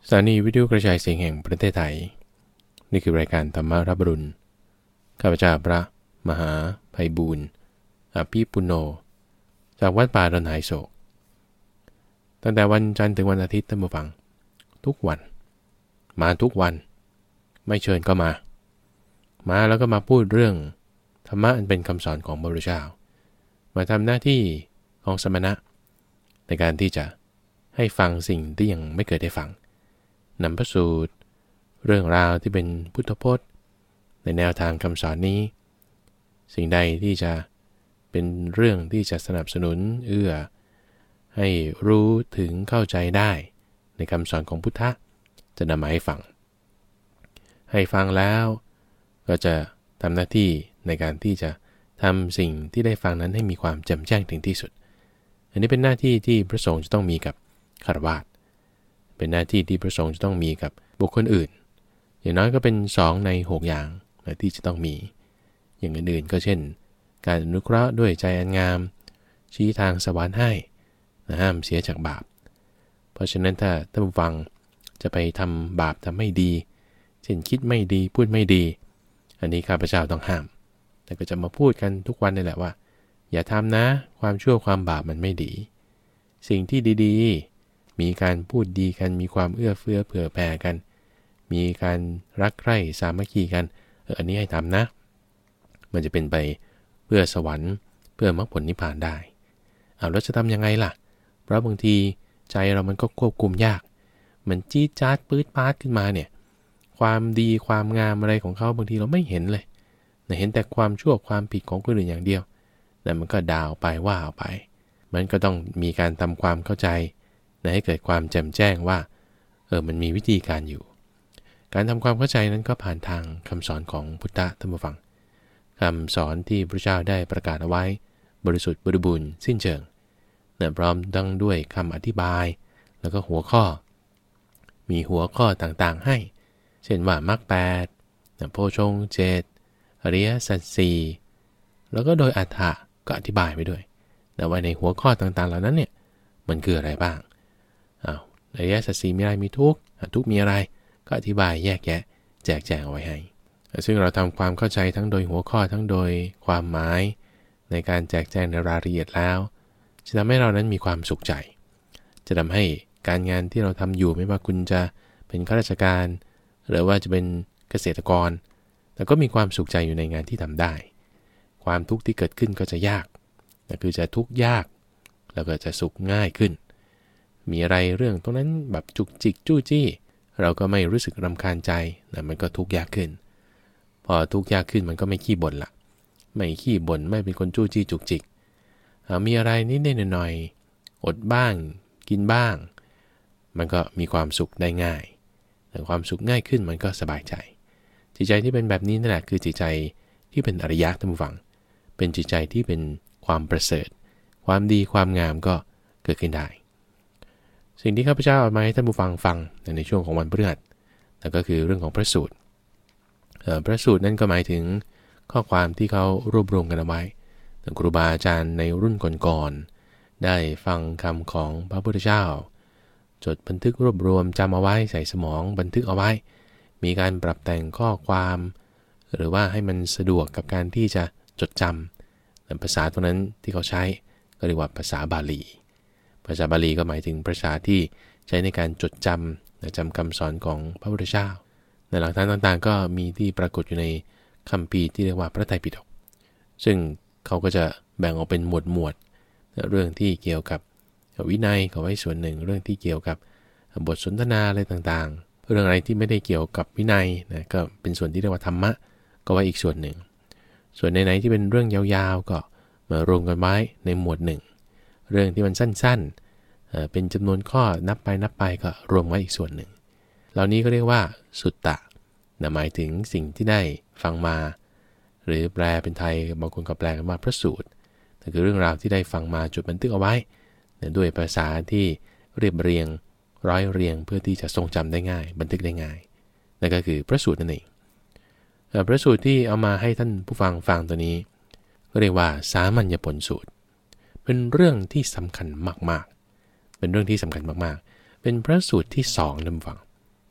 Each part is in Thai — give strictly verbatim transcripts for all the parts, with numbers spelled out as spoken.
สถานีวิทยุกระจายเสียงแห่งประเทศไทยนี่คือรายการธรรมารับอรุณข้าพเจ้าพระมหาไพบูลย์อภิปุโนจากวัดป่าดอนหายโศกตั้งแต่วันจันทร์ถึงวันอาทิตย์ท่านผู้ฟังทุกวันมาทุกวันไม่เชิญก็มามาแล้วก็มาพูดเรื่องธรรมะอันเป็นคำสอนของพระพุทธเจ้ามาทำหน้าที่ของสมณะในการที่จะให้ฟังสิ่งที่ยังไม่เคยได้ฟังนำพระสูตรเรื่องราวที่เป็นพุทธพจน์ในแนวทางคำสอนนี้สิ่งใดที่จะเป็นเรื่องที่จะสนับสนุนเอื้อให้รู้ถึงเข้าใจได้ในคำสอนของพุทธะจะนำมาให้ฟังให้ฟังแล้วก็จะทำหน้าที่ในการที่จะทำสิ่งที่ได้ฟังนั้นให้มีความแจ่มแจ้งถึงที่สุดอันนี้เป็นหน้าที่ที่พระสงฆ์จะต้องมีกับฆราวาสเป็นหน้าที่ที่พระสงฆ์จะต้องมีกับบุคคลอื่นอย่างน้อยก็เป็นสองในหกอย่างนะที่จะต้องมีอย่างอื่นๆก็เช่นการอนุเคราะห์ด้วยใจอันงามชี้ทางสวรรค์ให้นะห้ามเสียจากบาปเพราะฉะนั้นถ้าท่านผู้ฟังจะไปทำบาปทำไม่ดีเช่นคิดไม่ดีพูดไม่ดีอันนี้ข้าพเจ้าต้องห้ามแต่ก็จะมาพูดกันทุกวันนี่แหละว่าอย่าทำนะความชั่วความบาปมันไม่ดีสิ่งที่ดีๆมีการพูดดีกันมีความเอื้อเฟื้อเผื่อแผ่กันมีการรักใคร่สามัคคีกันเอออันนี้ให้ทำนะมันจะเป็นไปเพื่อสวรรค์เพื่อมรรคผลนิพพานได้เอาแล้วจะทำยังไงล่ะเพราะบางทีใจเรามันก็ควบคุมยากมันจี๊ดจ๊าดปื๊ดป๊าดขึ้นมาเนี่ยความดีความงามอะไรของเขาบางทีเราไม่เห็นเลยเห็นแต่ความชั่วความผิดของคนอื่นอย่างเดียวแต่มันก็ด่าไปว่าไปมันก็ต้องมีการทำความเข้าใจให้เกิดความแจ่มแจ้งว่าเออมันมีวิธีการอยู่การทำความเข้าใจนั้นก็ผ่านทางคำสอนของพุทธะท่านผู้ฟังคำสอนที่พระเจ้าได้ประกาศเอาไว้บริสุทธิ์บริบูรณ์สิ้นเชิงนะพร้อมดังด้วยคำอธิบายแล้วก็หัวข้อมีหัวข้อต่างๆให้เช่นว่ามรรคแปดโพชฌงค์เจ็ดอริยสัจสี่แล้วก็โดยอรรถะก็อธิบายไปด้วยแต่ว่าในหัวข้อต่างๆเหล่านั้นเนี่ยมันคืออะไรบ้างอ้าวอริยสัจสี่มีอะไรมีทุกข์ทุกข์มีอะไรก็อธิบายแยกแยะแจกแจงเอาไว้ให้ซึ่งเราทำความเข้าใจทั้งโดยหัวข้อทั้งโดยความหมายในการแจกแจงในรายละเอียดแล้วจะทำให้เรานั้นมีความสุขใจจะทำให้การงานที่เราทำอยู่ไม่ว่าคุณจะเป็นข้าราชการหรือว่าจะเป็นเกษตรกรแต่ก็มีความสุขใจอยู่ในงานที่ทำได้ความทุกข์ที่เกิดขึ้นก็จะยากแต่คือจะทุกข์ยากแล้วก็จะสุขง่ายขึ้นมีอะไรเรื่องตรงนั้นแบบจุกจิกจู้จี้เราก็ไม่รู้สึกรำคาญใจนะมันก็ทุกข์ยากขึ้นพอทุกข์ยากขึ้นมันก็ไม่ขี้บ่นละไม่ขี้บ่นไม่เป็นคนจู้จี้จุกจิกมีอะไรนิดๆหน่อยๆอดบ้างกินบ้างมันก็มีความสุขได้ง่ายแต่ความสุขง่ายขึ้นมันก็สบายใจจิตใจที่เป็นแบบนี้นั่นแหละคือจิตใจที่เป็นอริยะท่านผู้ฟังเป็นจิตใจที่เป็นความประเสริฐความดีความงามก็เกิดขึ้นได้สิ่งที่ข้าพเจ้าเอามาให้ท่านผู้ฟังฟังในช่วงของวันพฤหัสนั่นก็คือเรื่องของพระสูตรพระสูตรนั่นก็หมายถึงข้อความที่เขารวบรวมกันเอาไว้ครูบาอาจารย์ในรุ่นก่อนๆได้ฟังคำของพระพุทธเจ้าจดบันทึกรวบรวมจำเอาไว้ใส่สมองบันทึกเอาไว้มีการปรับแต่งข้อความหรือว่าให้มันสะดวกกับการที่จะจดจำภาษาตรงนั้นที่เขาใช้ก็เรียกว่าภาษาบาลีภาษาบาลีก็หมายถึงภาษาที่ใช้ในการจดจำจำคำสอนของพระพุทธเจ้าในหลักฐานต่างๆก็มีที่ปรากฏอยู่ในคัมภีร์ที่เรียกว่าพระไตรปิฎกซึ่งเขาก็จะแบ่งออกเป็นหมวดหมวดเรื่องที่เกี่ยวกับวินัยก็ไว้ส่วนหนึ่งเรื่องที่เกี่ยวกับบทสนทนาอะไรต่างๆเรื่องอะไรที่ไม่ได้เกี่ยวกับวินัยนะก็เป็นส่วนที่เรียกว่าธรรมะก็ไว้อีกส่วนหนึ่งส่วนไหนๆที่เป็นเรื่องยาวๆก็มารวมกันไว้ในหมวดหนึ่งเรื่องที่มันสั้นๆเป็นจำนวนข้อนับไปนับไปก็รวมไว้อีกส่วนหนึ่งเหล่านี้ก็เรียกว่าสุตตะหมายถึงสิ่งที่ได้ฟังมาหรือแปลเป็นไทยบางคนก็แปลกันว่าพระสูตรแต่คือเรื่องราวที่ได้ฟังมาจดบันทึกเอาไว้ด้วยภาษาที่เรียบเรียงร้อยเรียงเพื่อที่จะทรงจำได้ง่ายบันทึกได้ง่ายนั่นก็คือพระสูตรนั่นเองพระสูตรที่เอามาให้ท่านผู้ฟังฟังตัวนี้ก็เรียกว่าสามัญญผลสูตรเป็นเรื่องที่สำคัญมากๆเป็นเรื่องที่สำคัญมากๆเป็นพระสูตรที่สองท่านผู้ฟัง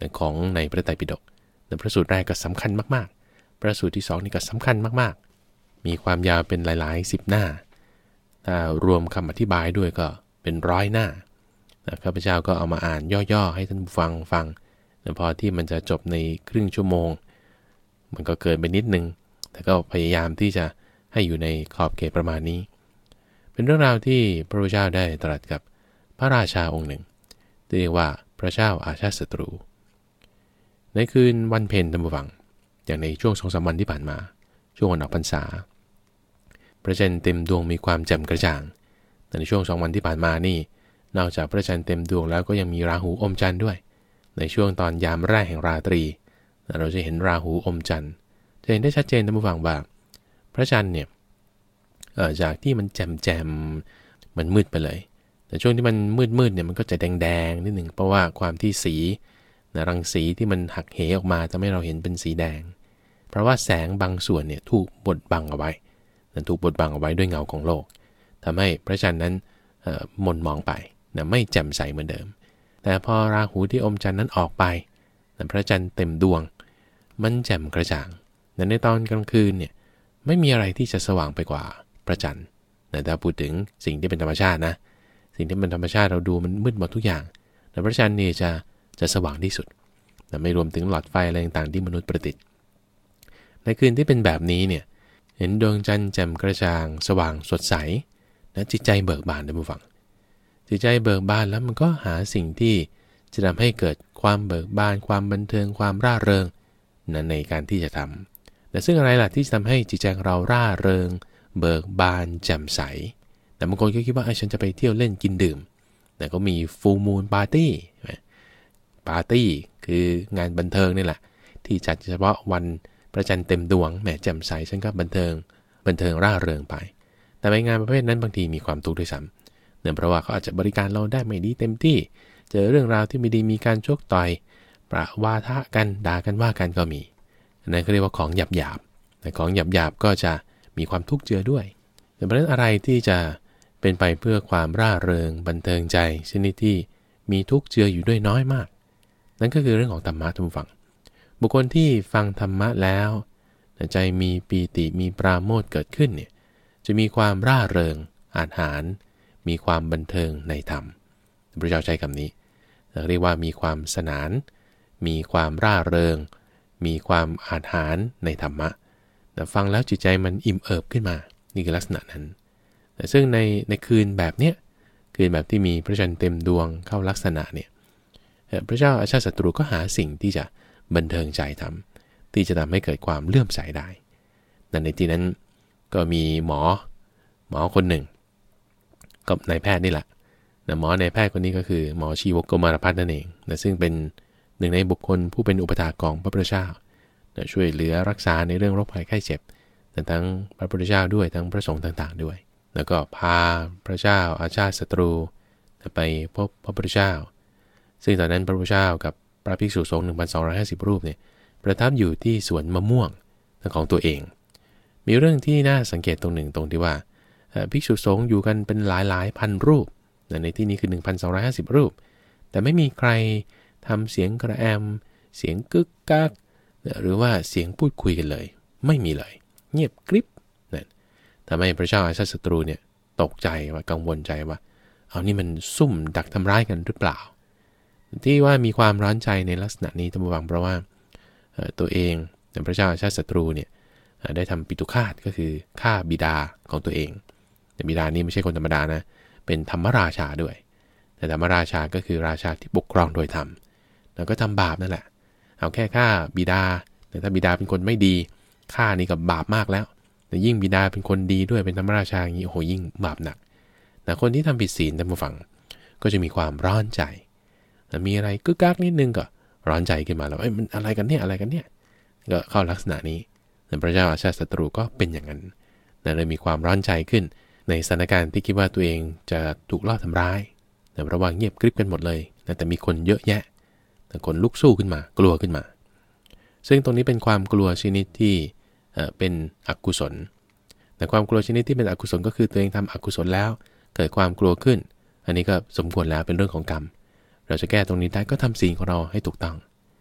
ของในพระไตรปิฎกพระสูตรแรกก็สำคัญมากๆพระสูตรที่สองนี่ก็สำคัญมากๆมีความยาวเป็นหลายๆสิบหน้าถ้ารวมคำอธิบายด้วยก็เป็นร้อยหน้าข้าพเจ้าก็เอามาอ่านย่อๆให้ท่านฟังฟังพอที่มันจะจบในครึ่งชั่วโมงมันก็เกินไปนิดนึงแต่ก็พยายามที่จะให้อยู่ในขอบเขตประมาณนี้เป็นเรื่องราวที่พระพุทธเจ้าได้ตรัสกับพระราชาองค์หนึ่งที่เรียกว่าพระเจ้าอาชาติศัตรูในคืนวันเพ็ญท่านผู้ฟังอย่างในช่วงสองสามวันที่ผ่านมาช่วงวันออกพรรษาพระจันทร์เต็มดวงมีความแจ่มกระจ่างแต่ในช่วงสองวันที่ผ่านมานี่นอกจากพระจันทร์เต็มดวงแล้วก็ยังมีราหูอมจันทร์ด้วยในช่วงตอนยามแรกแห่งราตรีเราจะเห็นราหูอมจันทร์จะเห็นได้ชัดเจนท่านผู้ฟังว่าพระจันทร์เนี่ยจากที่มันแจ่มแจ่มมันมืดไปเลยแต่ช่วงที่มันมืดมืดเนี่ยมันก็จะแดงแดงนิดหนึ่งเพราะว่าความที่สีรังสีที่มันหักเหออกมาทำให้เราเห็นเป็นสีแดงเพราะว่าแสงบางส่วนเนี่ยถูกบดบังเอาไว้นั้นถูกบดบังเอาไว้ด้วยเงาของโลกทำให้พระจันทร์นั้นหม่นหมองไปนะไม่แจ่มใสเหมือนเดิมแต่พอราหูที่อมจันทร์นั้นออกไปนะพระจันทร์เต็มดวงมันแจ่มกระจ่างแต่ในตอนกลางคืนเนี่ยไม่มีอะไรที่จะสว่างไปกว่าพระจันทร์แต่ถ้าพูดถึงสิ่งที่เป็นธรรมชาตินะสิ่งที่เป็นธรรมชาติเราดูมันมืดหมดทุกอย่างแต่พระจันทร์นี่จะจะสว่างที่สุดแต่ไม่รวมถึงหลอดไฟอะไรต่างๆที่มนุษย์ประดิษฐ์ในคืนที่เป็นแบบนี้เนี่ยเห็นดวงจันทร์แจ่มกระจ่างสว่างสดใสและจิตใจเบิกบานท่านผู้ฟังจิตใจเบิกบานแล้วมันก็หาสิ่งที่จะทำให้เกิดความเบิกบานความบันเทิงความร่าเริงนั้นในการที่จะทำแต่ซึ่งอะไรล่ะที่จะทำให้จิตใจเราร่าเริงเบิกบานแจ่มใสแต่บางคนก็คิดว่าไอ้ฉันจะไปเที่ยวเล่นกินดื่มแต่ก็มีฟูลมูนปาร์ตี้ปาร์ตี้คืองานบันเทิงนี่แหละที่จัดเฉพาะวันพระจันทร์เต็มดวงแหมแจ่มใสฉันก็บันเทิงบันเทิงร่าเริงไปแต่ในงานประเภทนั้นบางทีมีความทุกข์ด้วยซ้ำเนื่องเพราะว่าเขาอาจจะบริการเราได้ไม่ดีเต็มที่เจอเรื่องราวที่ไม่ดีมีการชกต่อยประวาทะกันด่ากันว่ากันก็มีนั่นก็เรียกว่าของหยาบหยาบแต่ของหยาบหยาบก็จะมีความทุกข์เจือด้วยแต่เพราะนั้นอะไรที่จะเป็นไปเพื่อความร่าเริงบันเทิงใจชนิดที่มีทุกข์เจืออยู่ด้วยน้อยมากนั่นก็คือเรื่องของธรรมะทุกฝั่งบุคคลที่ฟังธรรมะแล้วใจมีปีติมีปราโมทย์เกิดขึ้นเนี่ยจะมีความร่าเริงอาหารมีความบันเทิงในธรรมพระเจ้าใช้คำนี้เรียกว่ามีความสนานมีความร่าเริงมีความอาหารในธรรมะแต่ฟังแล้วจิตใจมันอิ่มเอิบขึ้นมานี่คือลักษณะนั้นแต่ซึ่งในในคืนแบบเนี้ยคืนแบบที่มีพระจันทร์เต็มดวงเข้าลักษณะเนี่ยพระเจ้าอาชาติศัตรูก็หาสิ่งที่จะบันเทิงใจทำที่จะทำให้เกิดความเลื่อมใสได้แต่ในที่นั้นก็มีหมอหมอคนหนึ่งกับนายแพทย์นี่แหละนะหมอนายแพทย์คนนี้ก็คือหมอชีวกโกมารพัฒน์นั่นเองนะซึ่งเป็นหนึ่งในบุคคลผู้เป็นอุปถากของพระพุทธเจ้านะช่วยเหลือรักษาในเรื่องโรคภัยไข้เจ็บทั้งพระพุทธเจ้าด้วยทั้งพระสงฆ์ต่างๆด้วยแล้วก็พาพระเจ้าอาชาติศัตรูไปพบพระพุทธเจ้าซึ่งตอนนั้นพระพุทธเจ้ากับพระภิกษุสงฆ์ หนึ่งพันสองร้อยห้าสิบ รูปเนี่ยประทับอยู่ที่สวนมะม่วงของตัวเองมีเรื่องที่น่าสังเกตตรงหนึ่งตรงที่ว่าภิกษุสงฆ์อยู่กันเป็นหลายๆพันรูปในที่นี้คือ หนึ่งพันสองร้อยห้าสิบ รูปแต่ไม่มีใครทำเสียงกระแอมเสียงกึกกักหรือว่าเสียงพูดคุยกันเลยไม่มีเลยเงียบกริบนั่นทำให้พระเจ้าอาชาติศัตรูเนี่ยตกใจว่ากังวลใจว่าเอานี่มันซุ่มดักทำร้ายกันหรือเปล่าที่ว่ามีความร้อนใจในลักษณะนี้ท่านผู้ฟังเพราะว่าตัวเองพระเจ้าอาชาติศัตรูเนี่ยได้ทำปิตุฆาตก็คือฆ่าบิดาของตัวเองแต่บิดานี้ไม่ใช่คนธรรมดานะเป็นธรรมราชาด้วยแต่ธรรมราชาก็คือราชาที่ปกครองโดยธรรมแล้วก็ทำบาปนั่นแหละเอาแค่ฆ่าบิดาแต่ถ้าบิดาเป็นคนไม่ดีฆ่านี่กับบาปมากแล้วแต่ยิ่งบิดาเป็นคนดีด้วยเป็นธรรมราชาอย่างนี้โอ้โหยิ่งบาปหนักแต่คนที่ทำผิดศีลท่านผู้ฟังก็จะมีความร้อนใจแต่มีอะไรกึกกักนิดนึงก็ร้อนใจขึ้นมาแล้วเอ้ยมันอะไรกันเนี่ยอะไรกันเนี่ยก็เข้าลักษณะนี้แต่พระเจ้าอาชาติศัตรูก็เป็นอย่างนั้นเลยมีความร้อนใจขึ้นในสถานการณ์ที่คิดว่าตัวเองจะถูกลอบทำร้ายแต่ระวังเงียบกริบกันหมดเลยแต่มีคนเยอะแยะแต่คนลุกสู้ขึ้นมากลัวขึ้นมาซึ่งตรงนี้เป็นความกลัวชนิดที่เป็นอกุศลแต่ความกลัวชนิดที่เป็นอกุศลก็คือตัวเองทำอกุศลแล้วเกิดความกลัวขึ้นอันนี้ก็สมควรแล้วเป็นเรื่องของกรรมเราจะแก้ตรงนี้ได้ก็ทำศีลของเราให้ถูกต้อง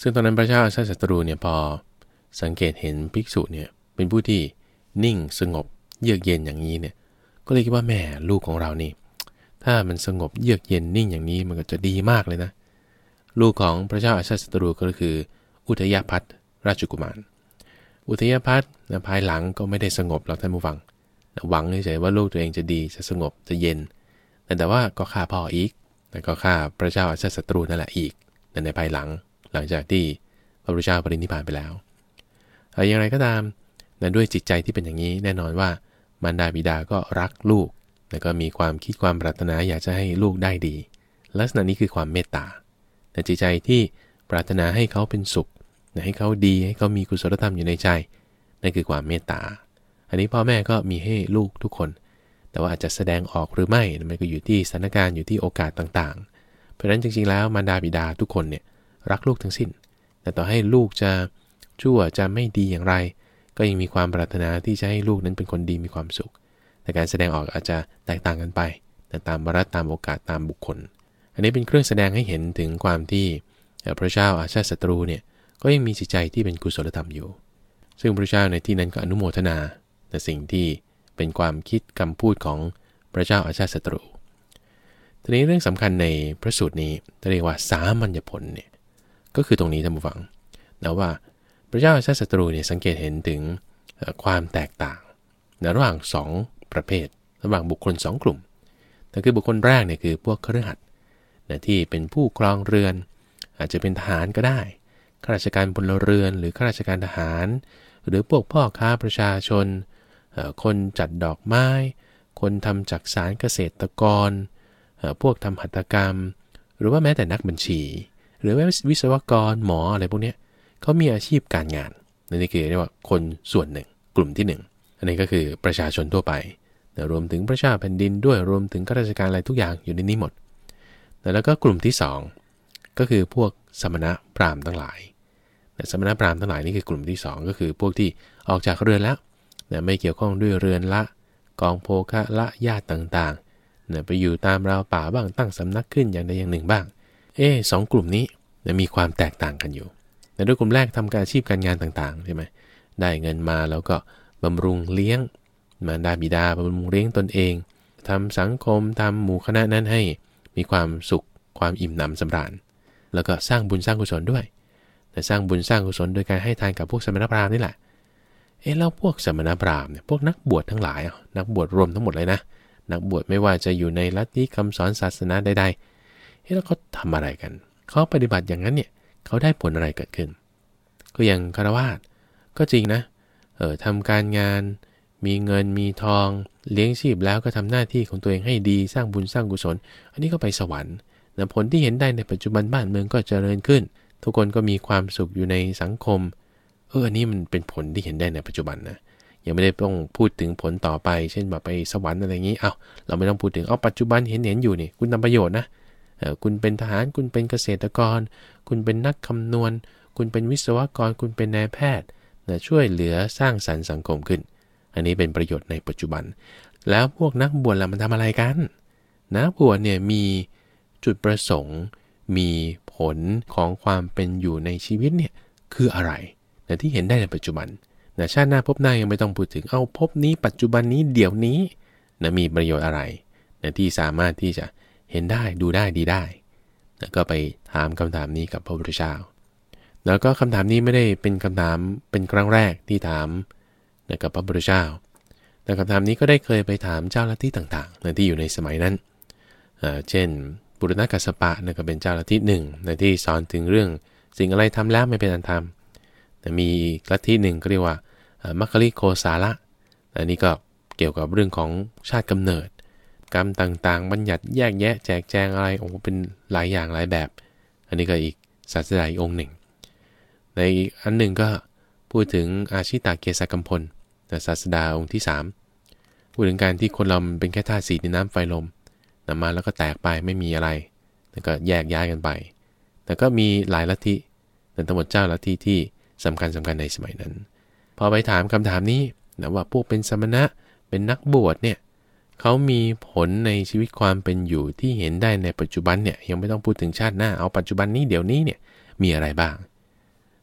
ซึ่งตอนนั้นพระเจ้าอาชาติศัตรูเนี่ยพอสังเกตเห็นภิกษุเนี่ยเป็นผู้ที่นิ่งสงบเยือกเย็นอย่างนี้เนี่ยก็เลยคิดว่าแม่ลูกของเรานี่ถ้ามันสงบเยือกเย็นนิ่งอย่างนี้มันก็จะดีมากเลยนะลูกของพระเจ้าอาชาติศัตรูก็คืออุทยพัทราชกุมารอุทยพัทภายหลังก็ไม่ได้สงบหรอกท่านผู้ฟังหวังเฉยๆว่าลูกตัวเองจะดีจะสงบจะเย็นแต่แต่ว่าก็ฆ่าพ่ออีกแล้วก็ฆ่าพระเจ้าอาชาติศัตรูนั่นแหละอีกในภายหลังหลังจากที่พระพุทธเจ้าปรินิพพานไปแล้วอย่างไรก็ตามด้วยจิตใจที่เป็นอย่างนี้แน่นอนว่ามารดาบิดาก็รักลูกแล้วก็มีความคิดความปรารถนาอยากจะให้ลูกได้ดีลักษณะนี้คือความเมตตาแต่จิตใจที่ปรารถนาให้เขาเป็นสุขให้เขาดีให้เขามีกุศลธรรมอยู่ในใจนั่นคือความเมตตาอันนี้พ่อแม่ก็มีให้ลูกทุกคนแต่ว่าอาจจะแสดงออกหรือไม่มันก็อยู่ที่สถานการณ์อยู่ที่โอกาสต่างๆเพราะฉะนั้นจริงๆแล้วมารดาบิดาทุกคนเนี่ยรักลูกทั้งสิ้นแต่ต่อให้ลูกจะชั่วจะไม่ดีอย่างไรก็ยังมีความปรารถนาที่จะให้ลูกนั้นเป็นคนดีมีความสุขแต่การแสดงออกอาจจะแตกต่างกันไปแต่ตามวาระตามโอกาสตามบุคคลอันนี้เป็นเครื่องแสดงให้เห็นถึงความที่พระเจ้าอาชาติศัตรูเนี่ยก็ยังมีจิตใจที่เป็นกุศลธรรมอยู่ซึ่งพระเจ้าในที่นั้นก็อนุโมทนาในสิ่งที่เป็นความคิดคำพูดของพระเจ้าอาชาติศัตรูทีนี้เรื่องสำคัญในพระสูตรนี้เรียกว่าสามัญญผลเนี่ยก็คือตรงนี้ท่านผู้ฟังนะว่าพระเจ้าอาชาติศัตรูเนี่ยสังเกตเห็นถึงความแตกต่างระหว่างสองประเภทระหว่างบุคคลสองกลุ่มแต่คือบุคคลแรกเนี่ยคือพวกคฤหัสถ์นะที่เป็นผู้ครองเรือนอาจจะเป็นทหารก็ได้ข้าราชการพลเรือนหรือข้าราชการทหารหรือพวกพ่อค้าประชาชนคนจัดดอกไม้คนทำจักสานเกษตรกรพวกทำหัตถกรรมหรือว่าแม้แต่นักบัญชีหรือว่าวิศวกรหมออะไรพวกนี้เขามีอาชีพการงานนี่คือเรียกว่าคนส่วนหนึ่งกลุ่มที่หนึ่งอันนี้ก็คือประชาชนทั่วไปรวมถึงพระเจ้าแผ่นดินด้วยรวมถึงข้าราชการอะไรทุกอย่างอยู่ในนี้หมดแล้วก็กลุ่มที่สองก็คือพวกสมณะพราหมณ์ทั้งหลายสมณะพราหมณ์ทั้งหลายนี่คือกลุ่มที่สองก็คือพวกที่ออกจากเรือนแล้วไม่เกี่ยวข้องด้วยเรือนละกองโภคะละญาติต่างๆไปอยู่ตามราวป่าบ้างตั้งสำนักขึ้นอย่างใดอย่างหนึ่งบ้างเอสองกลุ่มนี้มีความแตกต่างกันอยู่แต่ด้วยกลุ่มแรกทำการอาชีพการงานต่างๆใช่ไหมได้เงินมาแล้วก็บำรุงเลี้ยงมารดาบิดาบำรุงเลี้ยงตนเองทำสังคมทำหมู่คณะนั้นให้มีความสุขความอิ่มหนำสำราญแล้วก็สร้างบุญสร้างกุศลด้วยแต่สร้างบุญสร้างกุศลโดยการให้ทานกับพวกสมณพราหมณ์นี่แหละเอ๊ะแล้วพวกสมณพราหมณ์เนี่ยพวกนักบวชทั้งหลายนักบวชรวมทั้งหมดเลยนะนักบวชไม่ว่าจะอยู่ในลัทธิคำสอนศาสนาใดๆเอ๊ะแล้วเขาทำอะไรกันเขาปฏิบัติอย่างนั้นเนี่ยเขาได้ผลอะไรเกิดขึ้นก็อย่างฆราวาสก็จริงนะเออทำการงานมีเงินมีทองเลี้ยงชีพแล้วก็ทำหน้าที่ของตัวเองให้ดีสร้างบุญสร้างกุศลอันนี้ก็ไปสวรรค์แต่ผลที่เห็นได้ในปัจจุบันบ้านเมืองก็เจริญขึ้นทุกคนก็มีความสุขอยู่ในสังคมเอออันนี้มันเป็นผลที่เห็นได้ในปัจจุบันนะยังไม่ได้ต้องพูดถึงผลต่อไปเช่นแบบไปสวรรค์อะไรอย่างนี้เอาเราไม่ต้องพูดถึงเอาปัจจุบันเห็นเห็นอยู่นี่คุณทำประโยชน์นะเออคุณเป็นทหารคุณเป็นเกษตรกรคุณเป็นนักคำนวณคุณเป็นวิศวกรคุณเป็นนายแพทย์นะช่วยเหลือสร้างสรรค์สังคมขึ้นอันนี้เป็นประโยชน์ในปัจจุบันแล้วพวกนักบวชล่ะมันทำอะไรกันนักบวชเนี่ยมีจุดประสงค์มีผลของความเป็นอยู่ในชีวิตเนี่ยคืออะไรนะที่เห็นได้ในปัจจุบันนะชาติหน้าพบหน้ายังไม่ต้องพูดถึงเอาพบนี้ปัจจุบันนี้เดี๋ยวนี้นะมีประโยชน์อะไรนะที่สามารถที่จะเห็นได้ดูได้ดีได้นะก็ไปถามคำถามนี้กับพระพุทธเจ้าแล้วก็คำถามนี้ไม่ได้เป็นคำถามเป็นครั้งแรกที่ถามนะกับพระพุทธเจ้าแต่คำถามนี้ก็ได้เคยไปถามเจ้าลัทธิต่างๆนะที่อยู่ในสมัยนั้นเอ่อเช่นปุรณกัสสปะนะก็เป็นเจ้าลัทธิหนึ่งนะที่สอนถึงเรื่องสิ่งอะไรทำแล้วไม่เป็นอันทำแต่มีลัทธิหนึ่งก็เรียกว่ามัคคิริโคสาระอันนี้ก็เกี่ยวกับเรื่องของชาติกำเนิดกรรมต่างๆบัญญัติแยกแยะแจกแจงอะไรโอ้เป็นหลายอย่างหลายแบบอันนี้ก็อีกศาสดาอีกองค์หนึ่งในอันหนึ่งก็พูดถึงอาชิตาเกสกัมพลศาสดาองค์ที่สามพูดถึงการที่คนเราเป็นแค่ธาตุสี่ดินน้ำไฟลมนำมาแล้วก็แตกไปไม่มีอะไรแล้วก็แยกย้ายกันไปแต่ก็มีหลายลัทธิแต่ทั้งหมดเจ้าลัทธิที่สำคัญสำคัญในสมัยนั้นพอไปถามคำถามนี้นะว่าพวกเป็นสมณะเป็นนักบวชเนี่ยเขามีผลในชีวิตความเป็นอยู่ที่เห็นได้ในปัจจุบันเนี่ยยังไม่ต้องพูดถึงชาติหน้าเอาปัจจุบันนี้เดี๋ยวนี้เนี่ยมีอะไรบ้าง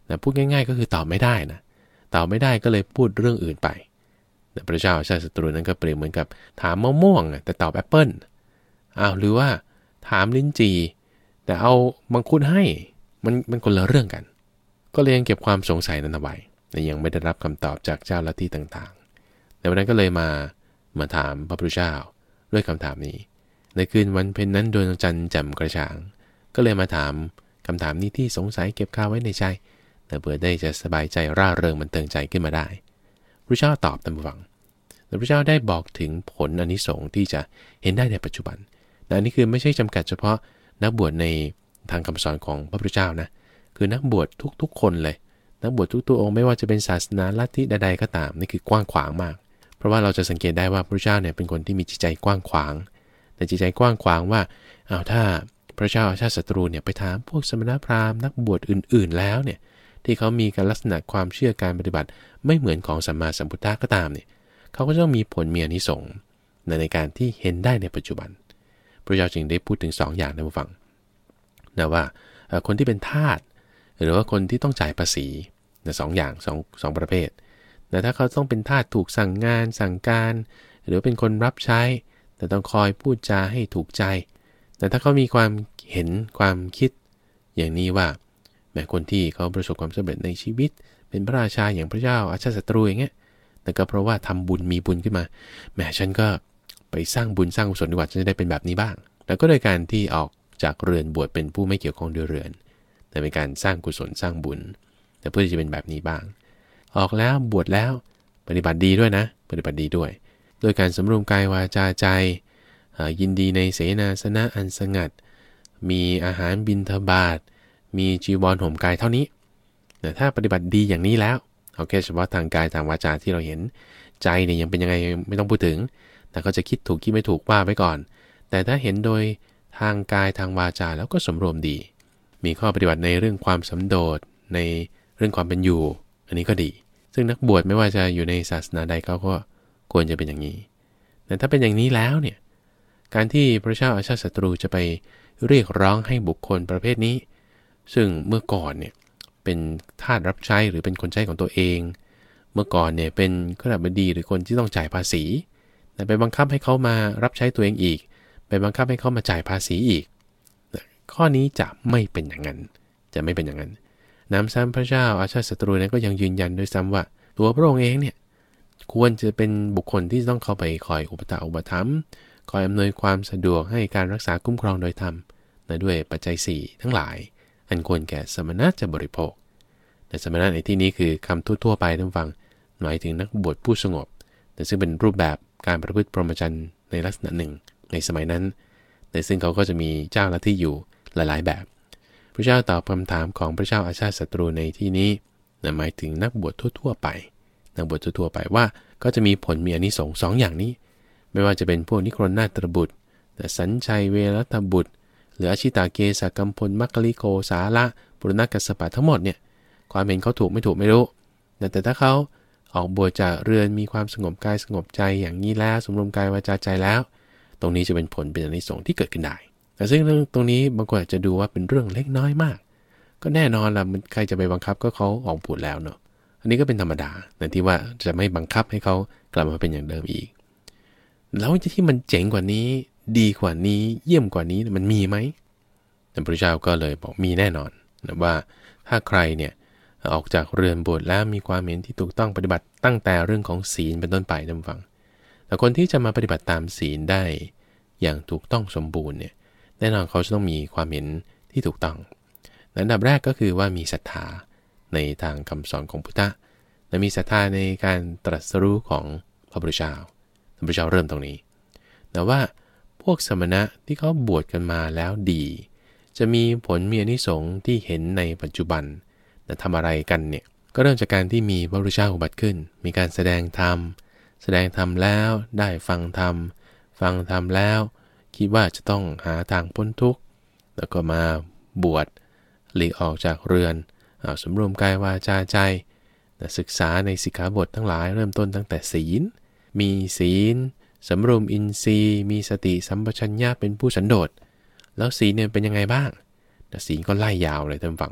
นะพูดง่ายๆก็คือตอบไม่ได้นะตอบไม่ได้ก็เลยพูดเรื่องอื่นไปแต่พระเจ้าอาชาติศัตรูนั้นก็เปรียบเหมือนกับถามมะม่วงแต่ตอบแอปเปิ้ลอ้าวหรือว่าถามลิ้นจี่แต่เอามังคุดให้มันมันคนละเรื่องกันก็เลยยังเก็บความสงสัยนั้นเอาไว้แต่ยังไม่ได้รับคำตอบจากเจ้าลัทธิต่างๆในวันนั้นก็เลยมามาถามพระพุทธเจ้าด้วยคำถามนี้ในคืนวันเพ็ญนั้นดวงจันทร์แจ่มกระจ่างก็เลยมาถามคำถามนี้ที่สงสัยเก็บคาไว้ในใจแต่เพื่อได้จะสบายใจร่าเริงมันเติงใจขึ้นมาได้พระเจ้าตอบตามฟังแต่พระเจ้าได้บอกถึงผลอานิสงส์ที่จะเห็นได้ในปัจจุบันแต่อันนี้คือไม่ใช่จำกัดเฉพาะนักบวชในทางคำสอนของพระพุทธเจ้านะคือนักบวชทุกๆคนเลยนักบวชทุกๆองค์ไม่ว่าจะเป็นศาสนาลัทธิใดๆก็ตามนี่คือกว้างขวางมากเพราะว่าเราจะสังเกตได้ว่าพระพุทธเจ้าเนี่ยเป็นคนที่มีจิตใจกว้างขวางแต่จิตใจกว้างขวางว่าอ้าวถ้าพระเจ้าอาชาติศัตรูเนี่ยไปถามพวกสมณพราหมณ์นักบวชอื่นๆแล้วเนี่ยที่เขามีการลักษณะความเชื่อการปฏิบัติไม่เหมือนของสัมมาสัมพุทธะก็ตามเนี่ยเขาก็จะต้องมีผลมีอานิสงส์ในการที่เห็นได้ในปัจจุบันพระเจ้าจึงได้พูดถึงสอง อย่างในผู้ฟังนะว่าคนที่เป็นทาสหรือว่าคนที่ต้องจ่ายภาษีนะสองอย่างสองสองประเภทแต่ถ้าเขาต้องเป็นทาสถูกสั่งงานสั่งการหรือเป็นคนรับใช้แต่ต้องคอยพูดจาให้ถูกใจแต่ถ้าเขามีความเห็นความคิดอย่างนี้ว่าแม้คนที่เขาประสบความสำเร็จในชีวิตเป็นพระราชาอย่างพระเจ้าอาชาติศัตรูอย่างเงี้ยแต่ก็เพราะว่าทำบุญมีบุญขึ้นมาแม้ฉันก็ไปสร้างบุญสร้างกุศลดีกว่าฉันจะได้เป็นแบบนี้บ้างแล้วก็โดยการที่ออกจากเรือนบวชเป็นผู้ไม่เกี่ยวข้องด้วยเรือนแต่เป็นการสร้างกุศลสร้างบุญแต่เพื่อที่จะเป็นแบบนี้บ้างออกแล้วบวชแล้วปฏิบัติดีด้วยนะปฏิบัติดีด้วยโดยการสำรวมกายวาจาใจยินดีในเสนาสนะอันสงัดมีอาหารบิณฑบาตมีจีวรห่มกายเท่านี้แต่ถ้าปฏิบัติดีอย่างนี้แล้วเอาแค่เฉพาะทางกายทางวาจาที่เราเห็นใจเนี่ยยังเป็นยังไงไม่ต้องพูดถึงแต่ก็จะคิดถูกคิดไม่ถูกว่าไว้ก่อนแต่ถ้าเห็นโดยทางกายทางวาจาแล้วก็สำรวมดีมีข้อปฏิบัติในเรื่องความสันโดษในเรื่องความเป็นอยู่อันนี้ก็ดีซึ่งนักบวชไม่ว่าจะอยู่ในศาสนาใดเขาก็ควรจะเป็นอย่างนี้แต่ถ้าเป็นอย่างนี้แล้วเนี่ยการที่พระเจ้าอาชาติศัตรูจะไปเรียกร้องให้บุคคลประเภทนี้ซึ่งเมื่อก่อนเนี่ยเป็นทาสรับใช้หรือเป็นคนใช้ของตัวเองเมื่อก่อนเนี่ยเป็นข้าราชบดีหรือคนที่ต้องจ่ายภาษีแต่ไปบังคับให้เขามารับใช้ตัวเองอีกไปบังคับให้เขามาจ่ายภาษีอีกข้อนี้จะไม่เป็นอย่างนั้นจะไม่เป็นอย่างนั้นน้ำซ้ำพระเจ้าอาชาติศัตรูนั้นก็ยังยืนยันด้วยซ้ำว่าตัวพระองค์เองเนี่ยควรจะเป็นบุคคลที่ต้องเข้าไปคอยอุปถัมภ์อุปถัมภ์คอยอำนวยความสะดวกให้การรักษาคุ้มครองโดยธรรมด้วยปัจจัยสี่ทั้งหลายอันควรแก่สมณะจะบริโภคแต่สมณะในที่นี้คือคำทั่วๆไปท่านฟังหมายถึงนักบวชผู้สงบแต่ซึ่งเป็นรูปแบบการประพฤติพรหมจรรย์ในลักษณะหนึ่งในสมัยนั้นแต่ซึ่งเขาก็จะมีเจ้าลัทธิอยู่หลายๆแบบพระเจ้าตอบคำถามของพระเจ้าอาชาติศัตรูในที่นี้หมายถึงนักบวชทั่วๆไปนักบวชทั่วๆไปว่าก็จะมีผลมีอานิสงส์สองอย่างนี้ไม่ว่าจะเป็นพวกนิครนนาถบุตรแต่สัญชัยเวรัตบุตรหรืออชิตาเกสกัมพลมัคคลิโกสาละปุรณกัสสปะทั้งหมดเนี่ยความเห็นเขาถูกไม่ถูกไม่รู้แต่ถ้าเขาออกบวชจากเรือนมีความสงบกายสงบใจอย่างนี้แล้วสำรวมกายวาจาใจแล้วตรงนี้จะเป็นผลเป็นอานิสงส์ที่เกิดขึ้นได้แต่ซึ่งเรื่องตรงนี้บางคนอาจจะดูว่าเป็นเรื่องเล็กน้อยมากก็แน่นอนละมันใครจะไปบังคับก็เขาออกบวชแล้วเนาะอันนี้ก็เป็นธรรมดาแต่ที่ว่าจะไม่บังคับให้เขากลับมาเป็นอย่างเดิมอีกแล้วที่มันเจ๋งกว่านี้ดีกว่านี้เยี่ยมกว่านี้มันมีไหมแต่พระเจ้าก็เลยบอกมีแน่นอนนะว่าถ้าใครเนี่ยออกจากเรือนบวชแล้วมีความเห็นที่ถูกต้องปฏิบัติตั้งแต่เรื่องของศีลเป็นต้นไปท่านฟังแต่คนที่จะมาปฏิบัติตามศีลได้อย่างถูกต้องสมบูรณ์เนี่ยแน่นอนเขาจะต้องมีความเห็นที่ถูกต้องอันดับแรกก็คือว่ามีศรัทธาในทางคำสอนของพุทธะและมีศรัทธาในการตรัสรู้ของพระพุทธเจ้าพระพุทธเจ้าเริ่มตรงนี้แต่ว่าพวกสมณะที่เขาบวชกันมาแล้วดีจะมีผลมีอานิสงส์ที่เห็นในปัจจุบันแต่ทำอะไรกันเนี่ยก็เริ่มจากการที่มีพระพุทธเจ้าอุบัติขึ้นมีการแสดงธรรมแสดงธรรมแล้วได้ฟังธรรมฟังธรรมแล้วคิดว่าจะต้องหาทางพ้นทุกข์แล้วก็มาบวชหลีกออกจากเรือนเอาสำรวมกายวาจาใจศึกษาในสิกขาบททั้งหลายเริ่มต้นตั้งแต่ศีลมีศีลสำรวมอินทรีย์มีสติสัมปชัญญะเป็นผู้สันโดษแล้วศีลเนี่ยเป็นยังไงบ้างศีลก็ไล่ยาวเลยท่านฟัง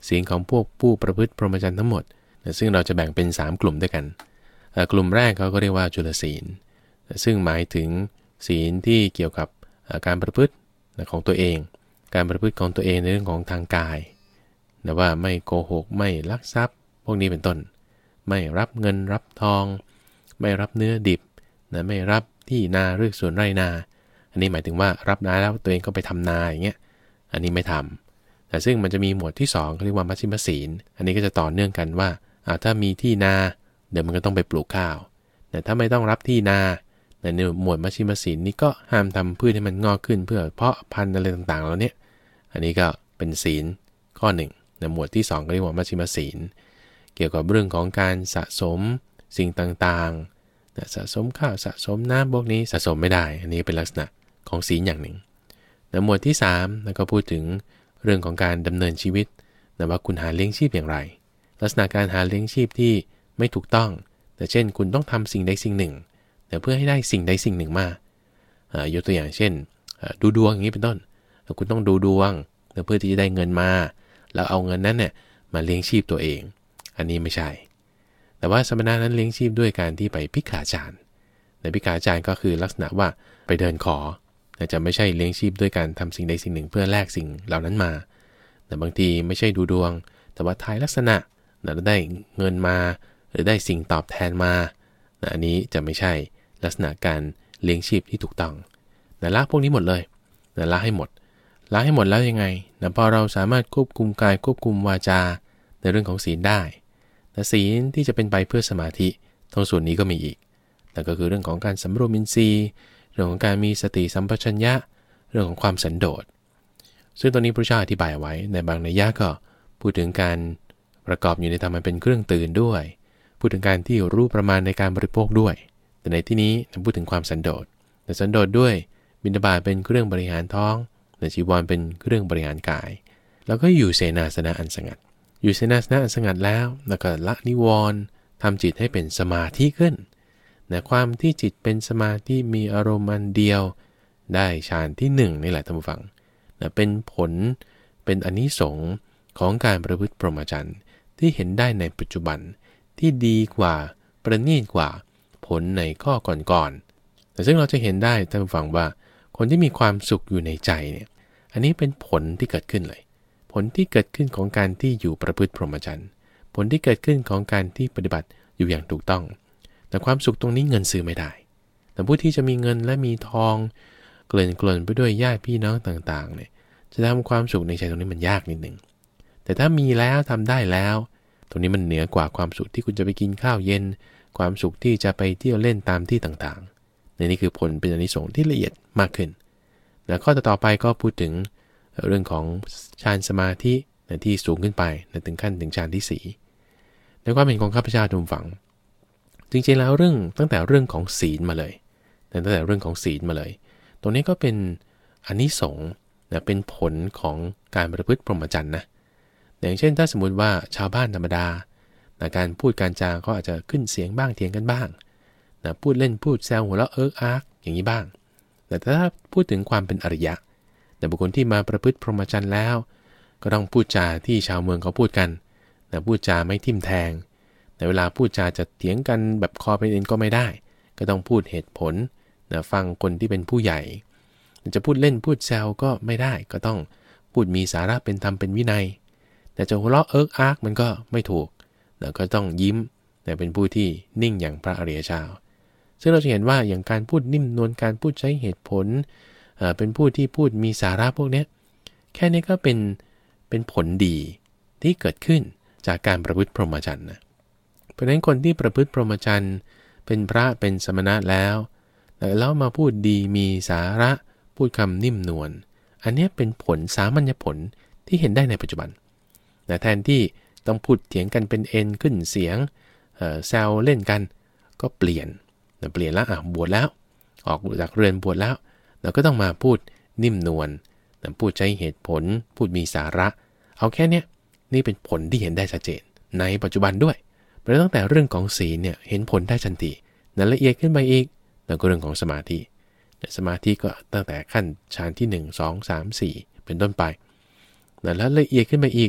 ศีลของพวกผู้ประพฤติพรหมจรรย์ทั้งหมดซึ่งเราจะแบ่งเป็นสามกลุ่มด้วยกันกลุ่มแรกเขาก็เรียกว่าจุลศีลซึ่งหมายถึงศีลที่เกี่ยวกับการประพฤติของตัวเองการประพฤติของตัวเองในเรื่องของทางกายนะว่าไม่โกหกไม่ลักทรัพย์พวกนี้เป็นต้นไม่รับเงินรับทองไม่รับเนื้อดิบนะไม่รับที่นาหรือส่วนไร่นาอันนี้หมายถึงว่ารับนาแล้วตัวเองก็ไปทำนาอย่างเงี้ยอันนี้ไม่ทำแต่ซึ่งมันจะมีหมวดที่สองเขาเรียกว่ามัชฌิมศีลอันนี้ก็จะต่อเนื่องกันว่าถ้ามีที่นาเดี๋ยวมันก็ต้องไปปลูกข้าวแต่ถ้าไม่ต้องรับที่นาในหมวดมัชฌิมศีลนี้ก็ห้ามทำพืชให้มันงอกขึ้นเพื่อเพาะพันธุ์อะไรต่างๆแล้วเนี่ยอันนี้ก็เป็นศีลข้อหนึ่งในหมวดที่สองก็เรียกว่ามัชฌิมศีลเกี่ยวกับเรื่องของการสะสมสิ่งต่างๆสะสมข้าวสะสมน้ำพวกนี้สะสมไม่ได้อันนี้เป็นลักษณะของศีลอย่างหนึ่งในหมวดที่สามแล้วก็พูดถึงเรื่องของการดำเนินชีวิตนะว่าคุณหาเลี้ยงชีพอย่างไรลักษณะการหาเลี้ยงชีพที่ไม่ถูกต้องแต่เช่นคุณต้องทำสิ่งใดสิ่งหนึ่งแต่เพื่อให้ได้สิ่งใดสิ่งหนึ่งมายกตัวอย่างเช่นดูดวงอย่างนี้เป็นต้นคุณต้องดูดวงเพื่อที่จะได้เงินมาแล้วเอาเงินนั้นเนี่ยมาเลี้ยงชีพตัวเองอันนี้ไม่ใช่แต่ว่าสมณะนั้นเลี้ยงชีพด้วยการที่ไปภิกขาจารในภิกขาจารก็คือลักษณะว่าไปเดินขอแต่จะไม่ใช่เลี้ยงชีพด้วยการทำสิ่งใดสิ่งหนึ่งเพื่อแลกสิ่งเหล่านั้นมาแต่บางทีไม่ใช่ดูดวงแต่ว่าทายลักษณะเราได้เงินมาหรือได้สิ่งตอบแทนมาอันนี้จะไม่ใช่ลักษณะการเลี้ยงชีพที่ถูกต้องแต่ละพวกนี้หมดเลยแต่ละให้หมดละให้หมดแล้วยังไงนะพอเราสามารถควบคุมกายควบคุมวาจาในเรื่องของศีลได้แต่ศีลที่จะเป็นไปเพื่อสมาธิตรงส่วนนี้ก็มีอีกแต่ก็คือเรื่องของการสำรวมอินทรีย์เรื่องของการมีสติสัมปชัญญะเรื่องของความสันโดษซึ่งตอนนี้พระเจ้าอธิบายไว้ในบางนัยยะก็พูดถึงการประกอบอยู่ในธรรมเป็นเครื่องตื่นด้วยพูดถึงการที่รู้ประมาณในการบริโภคด้วยแต่ในที่นี้พูดถึงความสันโดษแต่สันโดษด้วยบิณฑบาตเป็นเครื่องบริหารท้องแต่จีวรเป็นเครื่องบริหารกายแล้วก็อยู่เสนาสนะอันสงัดอยู่เสนาสนะอันสงัดแล้วแล้วก็ละนิวรณ์ทำจิตให้เป็นสมาธิขึ้นแต่ความที่จิตเป็นสมาธิมีอารมณ์อันเดียวได้ฌานที่หนึ่งนี่แหละท่านผู้ฟังนะเป็นผลเป็นอานิสงส์ของการประพฤติพรหมจรรย์ที่เห็นได้ในปัจจุบันที่ดีกว่าประณีตกว่าผลในข้อก่อนๆแต่ซึ่งเราจะเห็นได้ท่านผู้ฟังว่าคนที่มีความสุขอยู่ในใจเนี่ยอันนี้เป็นผลที่เกิดขึ้นเลยผลที่เกิดขึ้นของการที่อยู่ประพฤติพรหมจรรย์ผลที่เกิดขึ้นของการที่ปฏิบัติอยู่อย่างถูกต้องแต่ความสุขตรงนี้เงินซื้อไม่ได้แต่ผู้ที่จะมีเงินและมีทองเกลื่อนกล่นไปด้วยญาติพี่น้องต่างๆเนี่ยจะทำความสุขในใจตรงนี้มันยากนิดนึงแต่ถ้ามีแล้วทำได้แล้วตรงนี้มันเหนือกว่าความสุขที่คุณจะไปกินข้าวเย็นความสุขที่จะไปเที่ยวเล่นตามที่ต่างๆในนี้คือผลเป็นอานิสงส์ที่ละเอียดมากขึ้นแล้วข้อต่อไปก็พูดถึงเรื่องของฌานสมาธิที่สูงขึ้นไปถึงขั้นถึงฌานที่สี่ในความเห็นของข้าพเจ้าทุกฝังจริงๆแล้วเรื่องตั้งแต่เรื่องของศีลมาเลยตั้งแต่เรื่องของศีลมาเลยตรงนี้ก็เป็นอานิสงส์นะเป็นผลของการประพฤติพรหมจรรย์นะอย่างเช่นถ้าสมมุติว่าชาวบ้านธรรมดานะการพูดการจาก็อาจจะขึ้นเสียงบ้างเถียงกันบ้างนะพูดเล่นพูดแซวหัวเราะเอิ๊กอาร์กอย่างนี้บ้างแต่ถ้าพูดถึงความเป็นอริยะแต่บุคคลที่มาประพฤติพรหมจรรย์แล้วก็ต้องพูดจาที่ชาวเมืองเขาพูดกันนะพูดจาไม่ทิ่มแทงแต่เวลาพูดจาจะเถียงกันแบบคอเป็นเอ็นก็ไม่ได้ก็ต้องพูดเหตุผลนะฟังคนที่เป็นผู้ใหญ่จะพูดเล่นพูดแซวก็ไม่ได้ก็ต้องพูดมีสาระเป็นธรรมเป็นวินัยแต่จะหัวเราะเอิ๊กอาร์กมันก็ไม่ถูกแล้วก็ต้องยิ้มแต่เป็นผู้ที่นิ่งอย่างพระอริยเจ้าซึ่งเราจะเห็นว่าอย่างการพูดนิ่มนวลการพูดใช้เหตุผลเอ่อเป็นผู้ที่พูดมีสาระพวกนี้แค่นี้ก็เป็นเป็นผลดีที่เกิดขึ้นจากการประพฤติพรหมจรรย์นะเพราะฉะนั้นคนที่ประพฤติพรหมจรรย์เป็นพระเป็นสมณะแล้วแล้วมาพูดดีมีสาระพูดคำนิ่มนวลอันนี้เป็นผลสามัญญผลที่เห็นได้ในปัจจุบันแต่แทนที่ต้องพูดเถียงกันเป็นเอ็นขึ้นเสียงแซวเล่นกันก็เปลี่ยนเปลี่ยนแล้วอ่ะบวชแล้วออกจากเรือนบวชแล้วเราก็ต้องมาพูดนิ่มนวลพูดใช้เหตุผลพูดมีสาระเอาแค่เนี้ยนี่เป็นผลที่เห็นได้ชัดเจนในปัจจุบันด้วยเพราะตั้งแต่เรื่องของศีลเนี่ยเห็นผลได้ทันทีนั้นละเอียดขึ้นไปอีกแล้วก็เรื่องของสมาธิสมาธิก็ตั้งแต่ขั้นฌานที่หนึ่ง สอง สาม สี่เป็นต้นไปแล้วละเอียดขึ้นไปอีก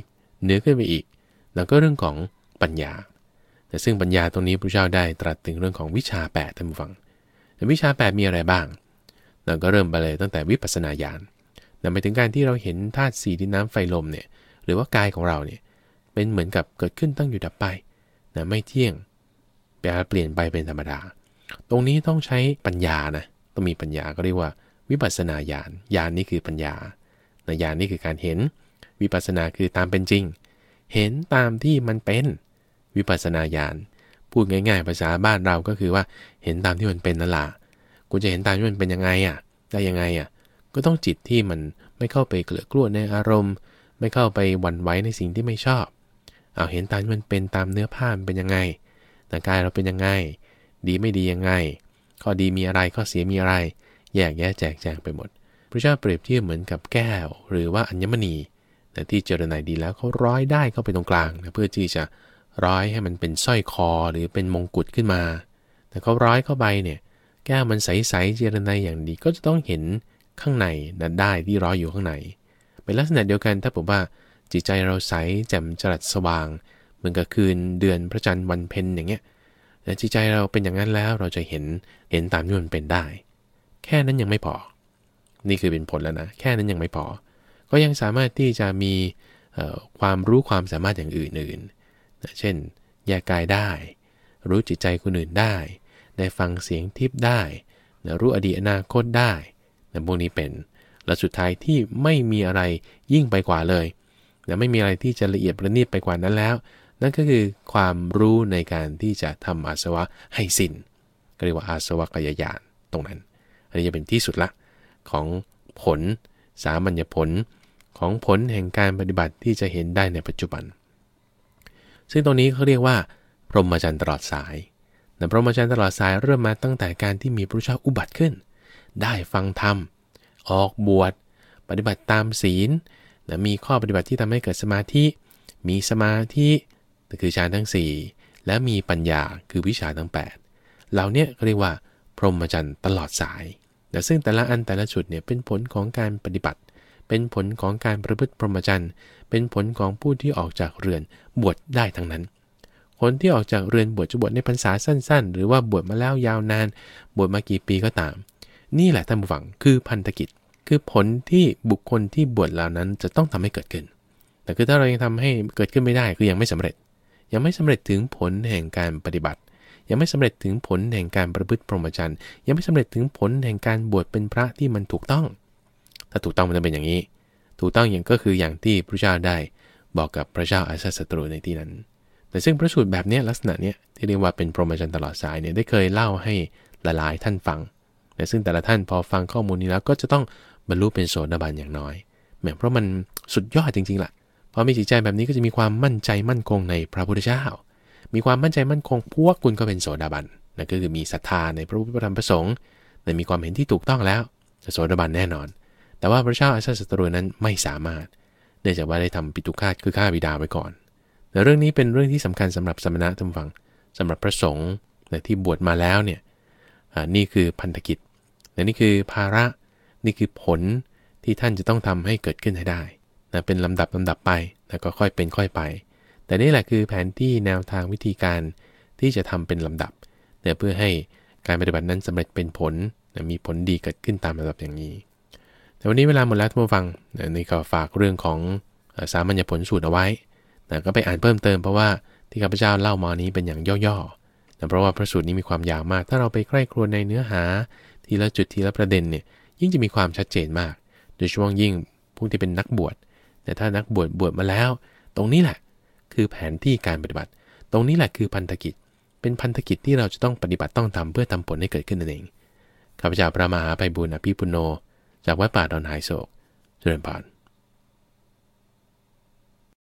เหนือขึ้นไปอีกแล้วก็เรื่องของปัญญาแต่ซึ่งปัญญาตรงนี้พระเจ้าได้ตรัสถึงเรื่องของวิชาแปดท่านผู้ฟังแต่วิชาแปดมีอะไรบ้างเราก็เริ่มไปเลยตั้งแต่วิปัสสนาญาณนำไปถึงการที่เราเห็นธาตุสี่ดินน้ำไฟลมเนี่ยหรือว่ากายของเราเนี่ยเป็นเหมือนกับเกิดขึ้นตั้งอยู่ดับไปนะไม่เที่ยงแปลเปลี่ยนไปเป็นธรรมดาตรงนี้ต้องใช้ปัญญานะต้องมีปัญญาก็เรียกว่าวิปัสสนาญาณญาณนี่คือปัญญานะญาณนี่คือการเห็นวิปัสสนาคือตามเป็นจริงเห็นตามที่มันเป็นวิปัสสนาญาณพูดง่ายๆภาษาบ้านเราก็คือว่าเห็นตามที่มันเป็นนั่นแหละกูจะเห็นตามที่มันเป็นยังไงอ่ะได้ยังไงอ่ะก็ต้องจิตที่มันไม่เข้าไปเกลือกลัวในอารมณ์ไม่เข้าไปหวั่นไหวในสิ่งที่ไม่ชอบเอาเห็นตามที่มันเป็นตามเนื้อผ้ามันเป็นยังไงแต่กายเราเป็นยังไงดีไม่ดียังไงข้อดีมีอะไรข้อเสียมีอะไรแยกแยะแจกแจงไปหมดพระเจ้าเปรียบเทียบเหมือนกับแก้วหรือว่าอัญมณีแต่ที่เจรไนดีแล้วเขาร้อยได้เข้าไปตรงกลางนะเพื่อที่จะร้อยให้มันเป็นสร้อยคอหรือเป็นมงกุฎขึ้นมาแต่เขาร้อยเข้าไปเนี่ยแก้วมันใสๆเจรไนอย่างดีก็จะต้องเห็นข้างในนะได้ที่ร้อยอยู่ข้างในเป็นลักษณะเดียวกันถ้าผมว่าจิตใจเราใสแจ่มจรัสสว่างเหมือนกับคืนเดือนพระจันทร์วันเพ็ญอย่างเงี้ยแต่จิตใจเราเป็นอย่างนั้นแล้วเราจะเห็นเห็นตามที่มันเป็นได้แค่นั้นยังไม่พอนี่คือเป็นผลแล้วนะแค่นั้นยังไม่พอก็ยังสามารถที่จะมีความรู้ความสามารถอย่างอื่นๆนะเช่นแยกกายได้รู้จิตใจคนอื่นได้ได้ฟังเสียงทิพย์ได้นะรู้อดีตอนาคตได้นะพวกนี้เป็นและสุดท้ายที่ไม่มีอะไรยิ่งไปกว่าเลยนะไม่มีอะไรที่จะละเอียดประณีตไปกว่านั้นแล้วนั่นก็คือความรู้ในการที่จะทำอาสวะให้สิ้นก็เรียกว่าอาสวะกายญาณตรงนั้นอันนี้จะเป็นที่สุดละของผลสามัญญผลของผลแห่งการปฏิบัติที่จะเห็นได้ในปัจจุบันซึ่งตรงนี้เขาเรียกว่าพรหมจรรย์ตลอดสายแต่พรหมจรรย์ตลอดสายเริ่มมาตั้งแต่การที่มีพระเจ้าอุบัติขึ้นได้ฟังธรรมออกบวชปฏิบัติตามศีลและมีข้อปฏิบัติที่ทำให้เกิดสมาธิมีสมาธิคือฌานทั้งสี่และมีปัญญาคือวิชาทั้งแปดเหล่านี้เรียกว่าพรหมจรรย์ตลอดสายแต่ซึ่งแต่ละอันแต่ละจุดเนี่ยเป็นผลของการปฏิบัติเป็นผลของการประพฤติพรหมจรรย์เป็นผลของผู้ที่ออกจากเรือนบวชได้ทั้งนั้นคนที่ออกจากเรือนบวชจะบวชในพรรษาสั้นๆหรือว่าบวชมาแล้วยาวนานบวชมากี่ปีก็ตามนี่แหละท่านผู้ฟังคือพันธกิจคือผลที่บุคคลที่บวชเหล่านั้นจะต้องทำให้เกิดขึ้นแต่คือถ้าเรายังทำให้เกิดขึ้นไม่ได้คือยังไม่สำเร็จยังไม่สำเร็จถึงผลแห่งการปฏิบัติยังไม่สำเร็จถึงผลแห่งการประพฤติพรหมจรรย์ยังไม่สำเร็จถึงผลแห่งการบวชเป็นพระที่มันถูกต้องถ้าถูกต้องมันจะเป็นอย่างนี้ถูกต้องอย่างก็คืออย่างที่พระเจ้าได้บอกกับพระเจ้าอาชาศัตรูในที่นั้นแต่ซึ่งพระสูตรแบบนี้ลักษณะเนี้ยที่เรียกว่าเป็นพรหมจรรย์ตลอดสายเนี่ยได้เคยเล่าให้หลายๆท่านฟังแต่ซึ่งแต่ละท่านพอฟังข้อมูลนี้แล้วก็จะต้องบรรลุเป็นโสดาบันอย่างน้อยแม้เพราะมันสุดยอดจริงๆล่ะพอมีจิตใจแบบนี้ก็จะมีความมั่นใจมั่นคงในพระพุทธเจ้ามีความมั่นใจมั่นคงพวกคุณก็เป็นโสดาบันนั่นก็คือมีศรัทธาในพระพุทธธรรมประสงค์แต่มีความเห็นที่ถูกต้องแล้วจะโสดาบันแน่นอนแต่ว่าพระเจ้าอาชาศัตรูนั้นไม่สามารถเนื่องจากว่าได้ทำปิตุฆาตคือฆ่าบิดาไว้ก่อนแต่เรื่องนี้เป็นเรื่องที่สำคัญสำหรับสมณะท่านฟังสำหรับพระสงฆ์ที่บวชมาแล้วเนี่ยนี่คือพันธกิจและนี่คือภาระนี่คือผลที่ท่านจะต้องทำให้เกิดขึ้นให้ได้นะเป็นลำดับลำดับไปแล้วก็ค่อยเป็นค่อยไปแต่นี่แหละคือแผนที่แนวทางวิธีการที่จะทำเป็นลำดับเนี่ยเพื่อให้การปฏิบัตินั้นสำเร็จเป็นผลนะมีผลดีเกิดขึ้นตามลำดับอย่างนี้แต่วันนี้เวลาหมดแล้วท่านผู้ฟังนะนี่ก็ฝากเรื่องของสามัญญผลสูตรเอาไว้นะก็ไปอ่านเพิ่มเติมเพราะว่าที่ข้าพเจ้าเล่ามานี้เป็นอย่างย่อๆนะเพราะว่าพระสูตรนี้มีความยาวมากถ้าเราไปใกล้ครวญในเนื้อหาทีละจุดทีละประเด็นเนี่ยยิ่งจะมีความชัดเจนมากโดยเฉพาะยิ่งพวกที่เป็นนักบวชแต่ถ้านักบวชบวชมาแล้วตรงนี้แหละคือแผนที่การปฏิบัติตรงนี้แหละคือพันธกิจเป็นพันธกิจที่เราจะต้องปฏิบัติต้องทำเพื่อทำผลให้เกิดขึ้นนั่นเองข้าพเจ้าพระมหาไพบูลย์อภิปุโนจากวัดป่าดอนหายโศกเจริญพร